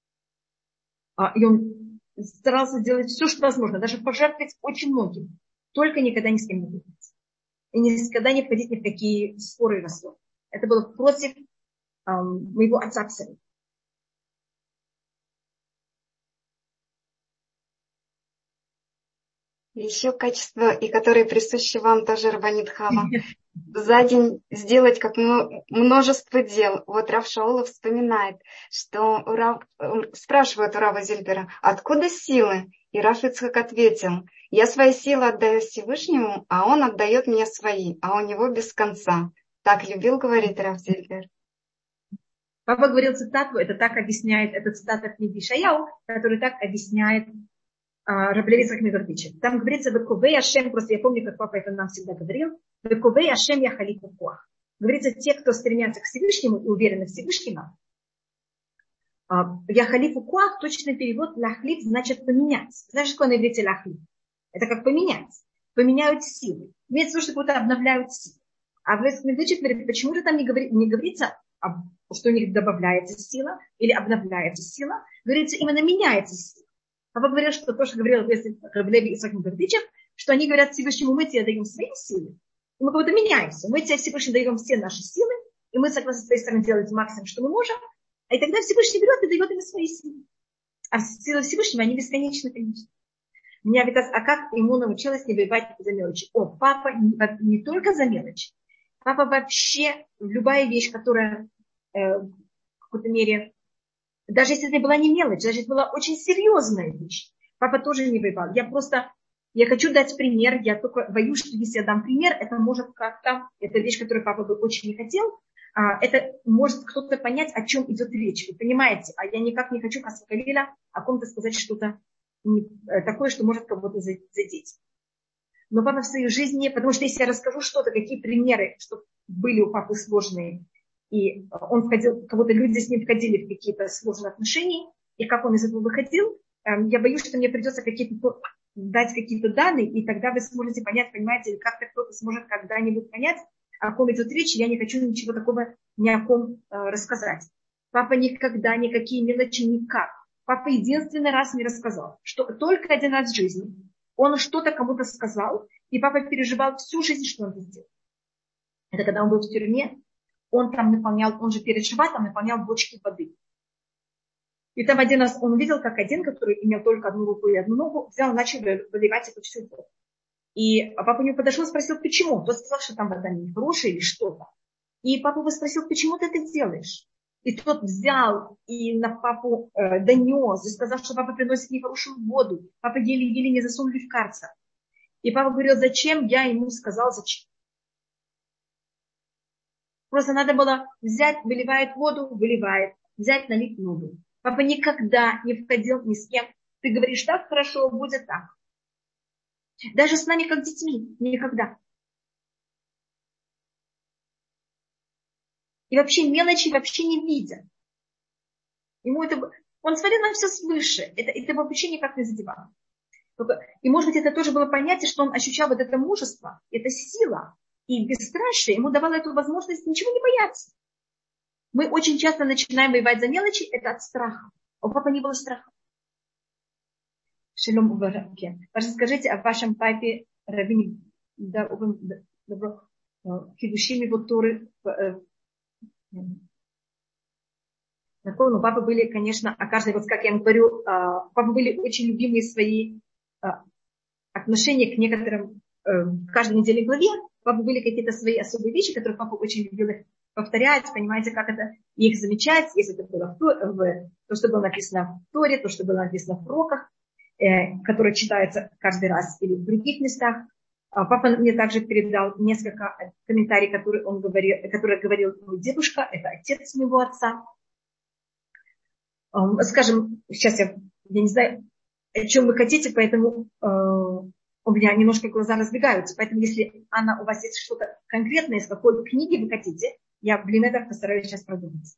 S1: И он старался делать все, что возможно, даже пожертвовать очень многим. Только никогда ни с кем не говорить. И никогда не входить ни в какие споры и рассоры. Это было против моего отца абсолютно.
S2: Еще качество, и которые присущи вам тоже, Рабанит Хава. За день сделать как множество дел. Вот Рав Шаулов вспоминает, что спрашивает у Рава Зильбера, откуда силы? И Рав Ицхак ответил, я свои силы отдаю Всевышнему, а он отдает мне свои, а у него без конца. Так любил говорить Рав Зильбер.
S1: Папа говорил цитату, это так объясняет, это цитата книги Ишаяу, который так объясняет Рав Леви Ицхак Мивардичев. Там говорится, «Вековей Ашем», просто я помню, как папа это нам всегда говорил, «Вековей Ашем я халифу куах». Говорится, те, кто стремятся к Всевышнему и уверены в Всевышнем, я халифу куах, точный перевод ляхлиф значит поменять. Знаешь, что на иврите ляхлиф? Это как поменять. Поменяют силы. Имеется в виду, что будто обновляют силы. А в Мивардичев говорит, почему же там не говорится, что у них добавляется сила или обновляется сила. Говорится, именно меняется сила. Папа говорил, что то, что говорил Рав Леви Ицхак Мивардичев, что они говорят Всевышнему, мы тебе даем свои силы, и мы как будто меняемся. Мы тебе Всевышнему даем все наши силы, и мы согласны с твоей стороны делать максимум, что мы можем, и тогда Всевышний берет и дает им свои силы. А силы Всевышнего, они бесконечны, конечно. Меня ведь, как ему научилась не воевать за мелочи? Папа не только за мелочи. Папа вообще, любая вещь, которая в какой-то мере, даже если это была не мелочь, даже если это была очень серьезная вещь, папа тоже не воевал. Я хочу дать пример, я только боюсь, что если я дам пример, это может как-то, это вещь, которую папа бы очень не хотел, это может кто-то понять, о чем идет речь. Вы понимаете, а я никак не хочу Хасвакалиля о ком-то сказать что-то такое, что может кого-то задеть. Но папа в своей жизни, потому что если я расскажу что-то, какие примеры, что были у папы сложные, и он входил, кого-то люди с ним входили в какие-то сложные отношения, и как он из этого выходил, я боюсь, что мне придется дать какие-то данные, и тогда вы сможете понять, понимаете, или как-то кто-то сможет когда-нибудь понять, о ком идет речь, и я не хочу ничего такого ни о ком рассказать. Папа никогда никакие мелочи никак. Папа единственный раз мне рассказал, что только один раз в жизни он что-то кому-то сказал, и папа переживал всю жизнь, что он это сделал. Это когда он был в тюрьме, он там наполнял, он же перед шаббатом наполнял бочки воды. И там один раз он увидел, как один, который имел только одну руку и одну ногу, взял и начал выливать эту всю воду. И папа к нему подошел и спросил, почему? Тот сказал, что там вода не хорошая или что-то. И папа его спросил, почему ты это делаешь? И тот взял и на папу донес, и сказал, что папа приносит нехорошую воду. Папа еле-еле не засунули в карцер. И папа говорил, зачем? Я ему сказал, зачем. Просто надо было взять, выливает воду, выливает, взять, налить воду. Папа никогда не входил ни с кем. Ты говоришь так хорошо, будет так. Даже с нами, как детьми, никогда. И вообще мелочи вообще не видя. Он смотрел на все свыше. Это вообще никак не задевало. И может быть это тоже было понятие, что он ощущал вот это мужество, это сила. И бесстрашие ему давало эту возможность ничего не бояться. Мы очень часто начинаем воевать за мелочи, это от страха. А у папы не было страха. Шалом Убараке. Расскажите о вашем папе Равине Кидушим его Торы. У папы были, конечно, каждый, вот как я говорю, папы были очень любимые свои отношения к некоторым, в каждой недельной главе. Папы были какие-то свои особые вещи, которые папа очень любил их повторять, понимаете, как это, их замечать, если это было то, что было написано в Торе, то, что было написано в пророках, которые читаются каждый раз или в других местах. Папа мне также передал несколько комментариев, которые говорил мой дедушка, это отец моего отца. Скажем, сейчас я не знаю, о чем вы хотите, поэтому у меня немножко глаза разбегаются. Поэтому если, Анна, у вас есть что-то конкретное, из какой книги вы хотите, я в Блинедах постараюсь сейчас продумать.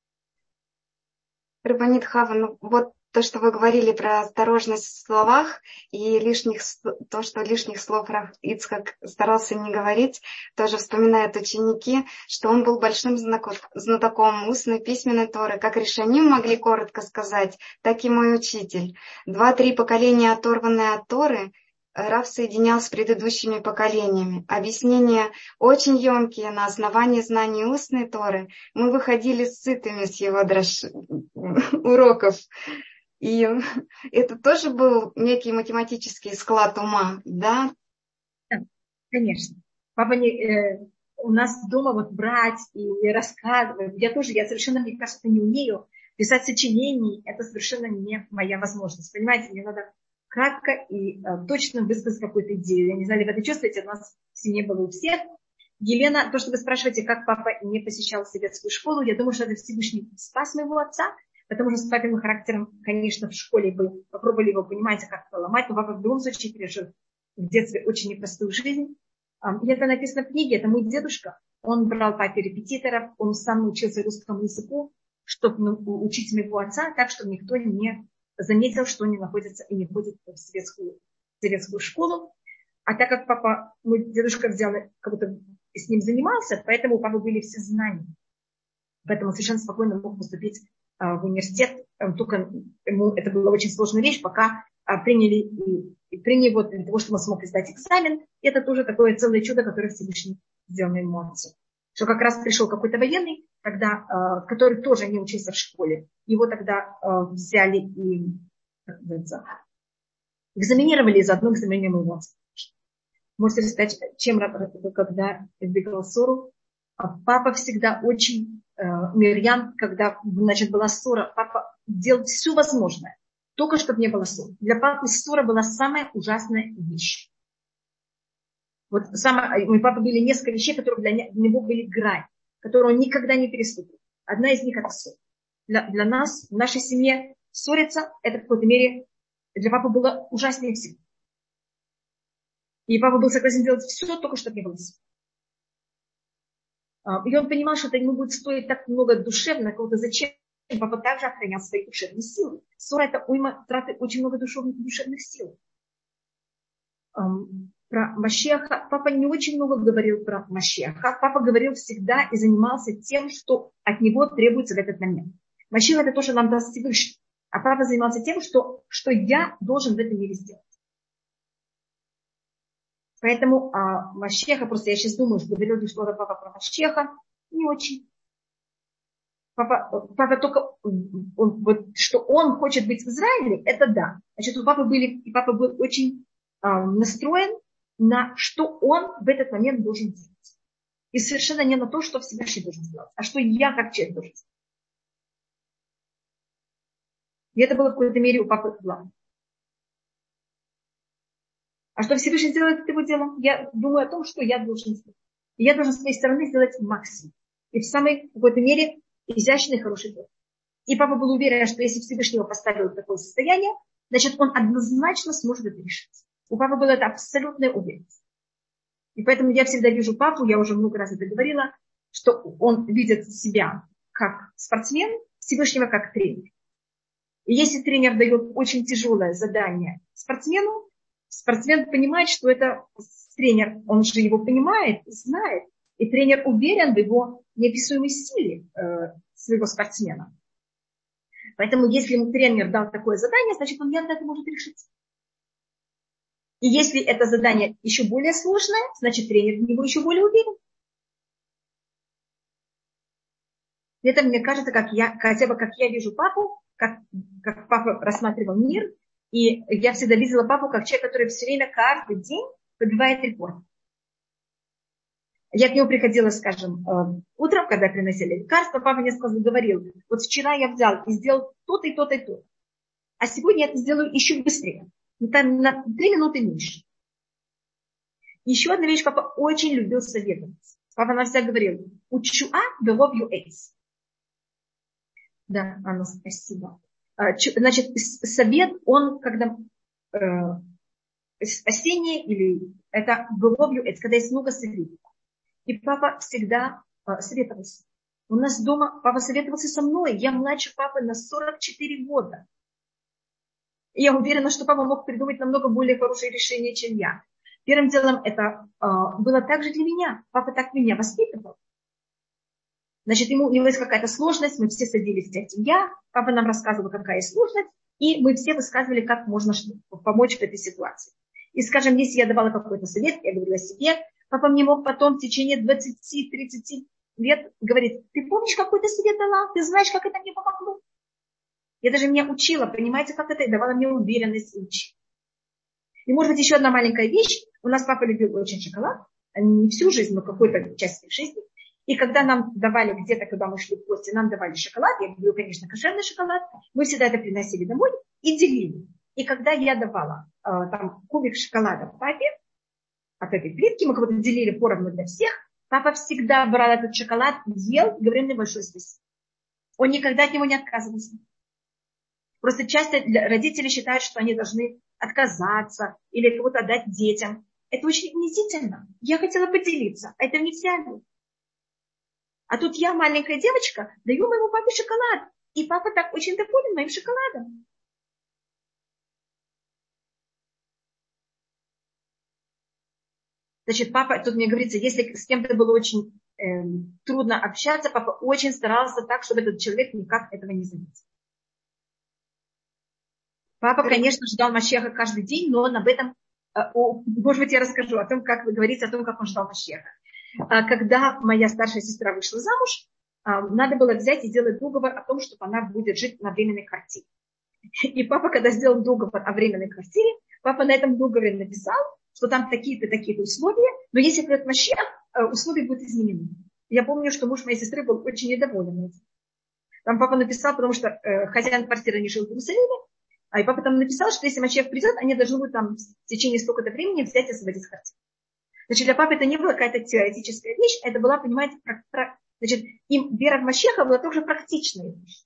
S2: Рабанит Хава, вот то, что вы говорили про осторожность в словах и то, что лишних слов Рав Ицхак старался не говорить, тоже вспоминают ученики, что он был большим знатоком устной письменной Торы. Как решаним могли коротко сказать, так и мой учитель. 2-3 поколения, оторванные от Торы, Рав соединял с предыдущими поколениями. Объяснения очень емкие на основании знаний устной Торы. Мы выходили сытыми с его уроков. И это тоже был некий математический склад ума, да?
S1: Да, конечно. Папа у нас дома вот брать и рассказывать. Я совершенно, мне кажется, не умею писать сочинений. Это совершенно не моя возможность. Понимаете, мне надо кратко и точно высказать какую-то идею. Я не знаю, ли вы это чувствуете, у нас в семье было у всех. Елена, то, что вы спрашиваете, как папа не посещал советскую школу, я думаю, что это Всевышний спас моего отца, потому что с папиным характером, конечно, в школе бы попробовали его, понимаете, как поломать, но папа в любом случае пережил в детстве очень непростую жизнь. И это написано в книге, это мой дедушка. Он брал папе репетиторов, он сам учился русскому языку, чтобы учить моего отца так, чтобы никто не заметил, что он не находится и не ходит в советскую школу. А так как мой дедушка взял, как будто с ним занимался, поэтому у папы были все знания. Поэтому совершенно спокойно мог поступить в университет. Только ему это была очень сложная вещь, пока приняли его для того, чтобы он смог сдать экзамен. И это тоже такое целое чудо, которое Всевышний сделал моему отцу. Что как раз пришел какой-то военный, который тоже не учился в школе. Его тогда взяли и экзаменировали, и заодно экзаменировали моего отца. Можете рассказать, чем когда избегал ссору? Папа всегда очень, Мирьям, когда, была ссора, папа делал все возможное, только чтобы не было ссоры. Для папы ссора была самая ужасная вещь. У папы были несколько вещей, которые для него были грань, которые он никогда не переступил. Одна из них – это ссора. Для нас, в нашей семье, ссориться – это в какой-то мере для папы было ужаснее всего. И папа был согласен делать все, только чтобы не было ссоры. И он понимал, что это ему будет стоить так много душевно, кого-то зачем. Папа также охранял свои душевные силы. Ссора – это траты очень много душевных сил. Про Машиаха папа не очень много говорил про Машиаха. Папа говорил всегда и занимался тем, что от него требуется в этот момент. Машиах – это то, что нам даст Всевышний. А папа занимался тем, что я должен в этом мире сделать. Поэтому Машеха, просто я сейчас думаю, что говорил ли что-то папа про Машеха, не очень. Папа только, что он хочет быть в Израиле, это да. Значит, папа был очень настроен на что он в этот момент должен делать. И совершенно не на то, что Всевышний должен сделать, а что я как человек должен сделать. И это было в какой-то мере у папы главное. А что Всевышний сделает, это его дело. Я думаю о том, что я должен сделать. И я должен с своей стороны сделать максимум. И в самой какой-то мере изящный, хороший дело. И папа был уверен, что если Всевышний его поставил в такое состояние, значит, он однозначно сможет это решить. У папы была это абсолютная уверенность. И поэтому я всегда вижу папу, я уже много раз это говорила, что он видит себя как спортсмен, Всевышнего как тренер. И если тренер дает очень тяжелое задание спортсмену, спортсмен понимает, что это тренер, он же его понимает, знает. И тренер уверен в его неописуемой силе своего спортсмена. Поэтому если ему тренер дал такое задание, значит, он явно это может решить. И если это задание еще более сложное, значит, тренер в него еще более уверен. Это, мне кажется, хотя бы как я вижу папу, как папа рассматривал мир. И я всегда видела папу как человек, который все время, каждый день подбивает рекорд. Я к нему приходила, скажем, утром, когда приносили лекарства, папа мне говорил, вот вчера я взял и сделал то-то и то-то и то. А сегодня я это сделаю еще быстрее. Там на 3 минуты меньше. Еще одна вещь, папа очень любил советовать. Папа нам всегда говорил, учуа беров юэйс. Да, Анна, спасибо. Значит, совет, он когда осенний или это беров юэйс, когда есть много советов. И папа всегда советовался. У нас дома папа советовался со мной. Я младше папы на 44 года. И я уверена, что папа мог придумать намного более хорошие решения, чем я. Первым делом это было также для меня. Папа так меня воспитывал. Значит, у него есть какая-то сложность, мы все садились, я, папа нам рассказывал, какая сложность, и мы все высказывали, как можно помочь в этой ситуации. И, скажем, если я давала какой-то совет, я говорила себе, папа мне мог потом в течение 20-30 лет говорить, ты помнишь, какой ты совет дала? Ты знаешь, как это мне помогло? Я даже меня учила, понимаете, как это, и давала мне уверенность учить. И, может быть, еще одна маленькая вещь. У нас папа любил очень шоколад, не всю жизнь, но какую-то часть жизни. И когда нам давали где-то, когда мы шли в гости, нам давали шоколад, я люблю, конечно, кошерный шоколад, мы всегда это приносили домой и делили. И когда я давала там кубик шоколада папе, от этой плитки, мы как будто делили поровну для всех, папа всегда брал этот шоколад, ел и говорил мне большое спасибо. Он никогда от него не отказывался. Просто часто родители считают, что они должны отказаться или кого-то отдать детям. Это очень унизительно. Я хотела поделиться, а это не взяли. А тут я, маленькая девочка, даю моему папе шоколад. И папа так очень доволен моим шоколадом. Значит, папа, тут мне говорится, если с кем-то было очень трудно общаться, папа очень старался так, чтобы этот человек никак этого не заметил. Папа, конечно, ждал Машеха каждый день, но он об этом, может быть, я расскажу о том, как вы говорите, о том, как он ждал Машеха. Когда моя старшая сестра вышла замуж, надо было взять и сделать договор о том, чтобы она будет жить на временной квартире. И папа, когда сделал договор о временной квартире, папа на этом договоре написал, что там такие-то, такие-то условия, но если придет Машех, условия будут изменены. Я помню, что муж моей сестры был очень недоволен этим. Там папа написал, потому что хозяин квартиры не жил в Иерусалиме, и папа там написал, что если Машех придет, они должны будут там в течение столько-то времени взять и освободить квартиру. Значит, для папы это не была какая-то теоретическая вещь, это была, понимаете, значит, им вера в Машеха была тоже практичная вещь.